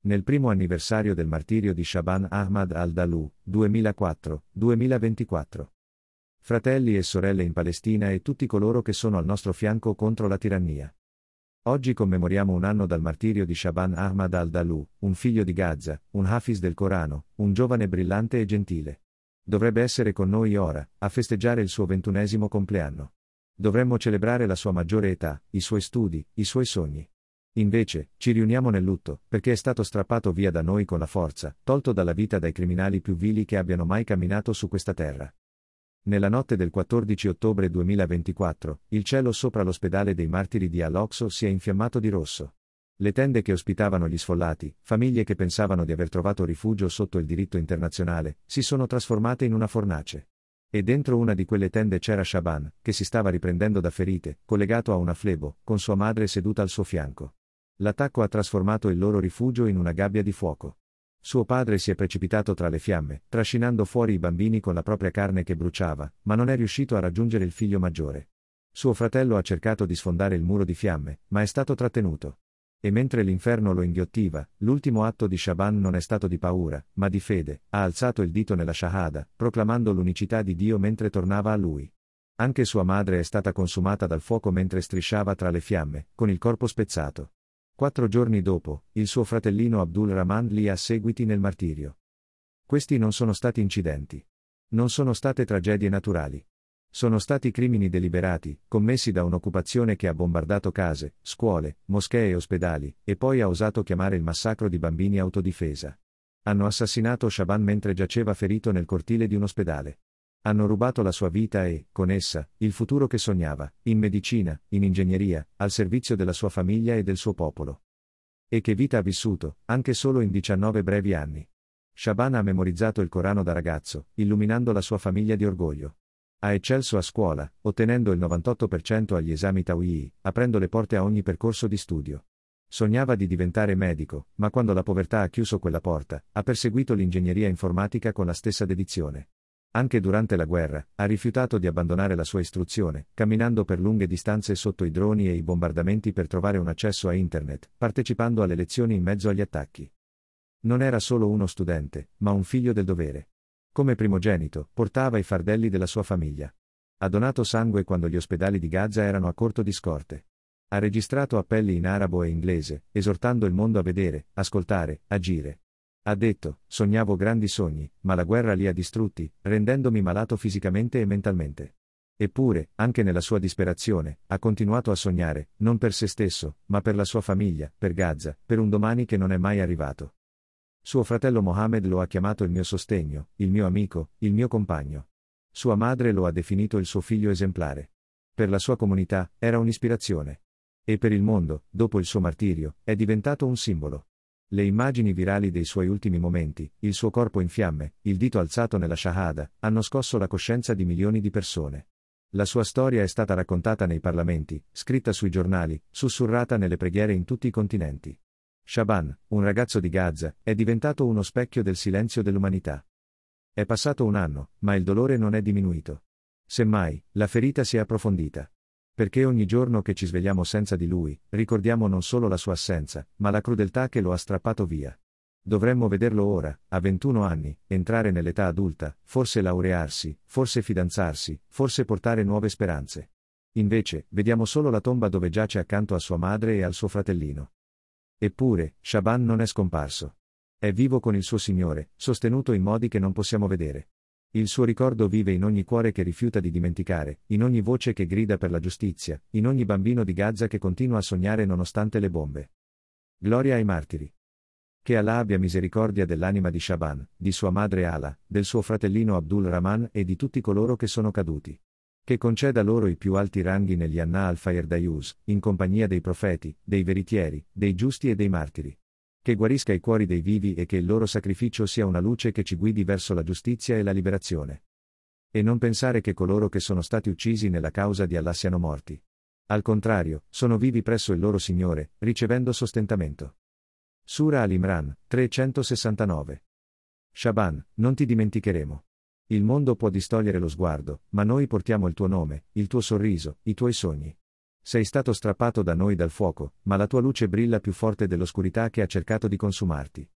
Nel primo anniversario del martirio di Shaban Ahmad al-Dalu, 2004-2024. Fratelli e sorelle in Palestina e tutti coloro che sono al nostro fianco contro la tirannia. Oggi commemoriamo un anno dal martirio di Shaban Ahmad al-Dalu, un figlio di Gaza, un Hafiz del Corano, un giovane brillante e gentile. Dovrebbe essere con noi ora, a festeggiare il suo 21° compleanno. Dovremmo celebrare la sua maggiore età, i suoi studi, i suoi sogni. Invece, ci riuniamo nel lutto, perché è stato strappato via da noi con la forza, tolto dalla vita dai criminali più vili che abbiano mai camminato su questa terra. Nella notte del 14 ottobre 2024, il cielo sopra l'ospedale dei martiri di Al-Aqsa si è infiammato di rosso. Le tende che ospitavano gli sfollati, famiglie che pensavano di aver trovato rifugio sotto il diritto internazionale, si sono trasformate in una fornace. E dentro una di quelle tende c'era Shaban, che si stava riprendendo da ferite, collegato a una flebo, con sua madre seduta al suo fianco. L'attacco ha trasformato il loro rifugio in una gabbia di fuoco. Suo padre si è precipitato tra le fiamme, trascinando fuori i bambini con la propria carne che bruciava, ma non è riuscito a raggiungere il figlio maggiore. Suo fratello ha cercato di sfondare il muro di fiamme, ma è stato trattenuto. E mentre l'inferno lo inghiottiva, l'ultimo atto di Shaban non è stato di paura, ma di fede, ha alzato il dito nella Shahada, proclamando l'unicità di Dio mentre tornava a lui. Anche sua madre è stata consumata dal fuoco mentre strisciava tra le fiamme, con il corpo spezzato. 4 giorni dopo, il suo fratellino Abdul Rahman li ha seguiti nel martirio. Questi non sono stati incidenti. Non sono state tragedie naturali. Sono stati crimini deliberati, commessi da un'occupazione che ha bombardato case, scuole, moschee e ospedali, e poi ha osato chiamare il massacro di bambini autodifesa. Hanno assassinato Shaban mentre giaceva ferito nel cortile di un ospedale. Hanno rubato la sua vita e, con essa, il futuro che sognava, in medicina, in ingegneria, al servizio della sua famiglia e del suo popolo. E che vita ha vissuto, anche solo in 19 brevi anni. Shaban ha memorizzato il Corano da ragazzo, illuminando la sua famiglia di orgoglio. Ha eccelso a scuola, ottenendo il 98% agli esami TOEIC, aprendo le porte a ogni percorso di studio. Sognava di diventare medico, ma quando la povertà ha chiuso quella porta, ha perseguito l'ingegneria informatica con la stessa dedizione. Anche durante la guerra, ha rifiutato di abbandonare la sua istruzione, camminando per lunghe distanze sotto i droni e i bombardamenti per trovare un accesso a internet, partecipando alle lezioni in mezzo agli attacchi. Non era solo uno studente, ma un figlio del dovere. Come primogenito, portava i fardelli della sua famiglia. Ha donato sangue quando gli ospedali di Gaza erano a corto di scorte. Ha registrato appelli in arabo e inglese, esortando il mondo a vedere, ascoltare, agire. Ha detto: sognavo grandi sogni, ma la guerra li ha distrutti, rendendomi malato fisicamente e mentalmente. Eppure, anche nella sua disperazione, ha continuato a sognare, non per se stesso, ma per la sua famiglia, per Gaza, per un domani che non è mai arrivato. Suo fratello Mohammed lo ha chiamato il mio sostegno, il mio amico, il mio compagno. Sua madre lo ha definito il suo figlio esemplare. Per la sua comunità, era un'ispirazione. E per il mondo, dopo il suo martirio, è diventato un simbolo. Le immagini virali dei suoi ultimi momenti, il suo corpo in fiamme, il dito alzato nella Shahada, hanno scosso la coscienza di milioni di persone. La sua storia è stata raccontata nei parlamenti, scritta sui giornali, sussurrata nelle preghiere in tutti i continenti. Shaban, un ragazzo di Gaza, è diventato uno specchio del silenzio dell'umanità. È passato un anno, ma il dolore non è diminuito. Semmai, la ferita si è approfondita. Perché ogni giorno che ci svegliamo senza di lui, ricordiamo non solo la sua assenza, ma la crudeltà che lo ha strappato via. Dovremmo vederlo ora, a 21 anni, entrare nell'età adulta, forse laurearsi, forse fidanzarsi, forse portare nuove speranze. Invece, vediamo solo la tomba dove giace accanto a sua madre e al suo fratellino. Eppure, Shaban non è scomparso. È vivo con il suo Signore, sostenuto in modi che non possiamo vedere. Il suo ricordo vive in ogni cuore che rifiuta di dimenticare, in ogni voce che grida per la giustizia, in ogni bambino di Gaza che continua a sognare nonostante le bombe. Gloria ai martiri. Che Allah abbia misericordia dell'anima di Shaban, di sua madre Ala, del suo fratellino Abdul Rahman e di tutti coloro che sono caduti. Che conceda loro i più alti ranghi negli Anna al-Firdayus, in compagnia dei profeti, dei veritieri, dei giusti e dei martiri. Che guarisca i cuori dei vivi e che il loro sacrificio sia una luce che ci guidi verso la giustizia e la liberazione. E non pensare che coloro che sono stati uccisi nella causa di Allah siano morti. Al contrario, sono vivi presso il loro Signore, ricevendo sostentamento. Sura Al-Imran, 369. Shaban, non ti dimenticheremo. Il mondo può distogliere lo sguardo, ma noi portiamo il tuo nome, il tuo sorriso, i tuoi sogni. Sei stato strappato da noi dal fuoco, ma la tua luce brilla più forte dell'oscurità che ha cercato di consumarti.